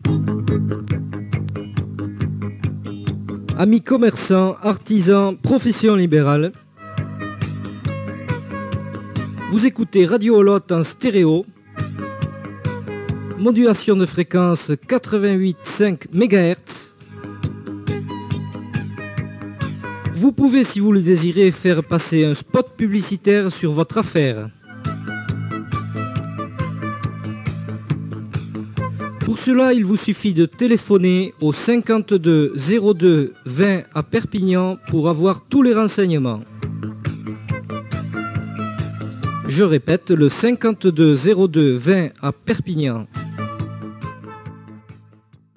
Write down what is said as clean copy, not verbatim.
Amis commerçants, artisans, professions libérales, vous écoutez Radio Olotte en stéréo, modulation de fréquence 88,5 MHz. Vous pouvez, si vous le désirez, faire passer un spot publicitaire sur votre affaire. Pour cela, il vous suffit de téléphoner au 52 02 20 à Perpignan pour avoir tous les renseignements. Je répète, le 52 02 20 à Perpignan.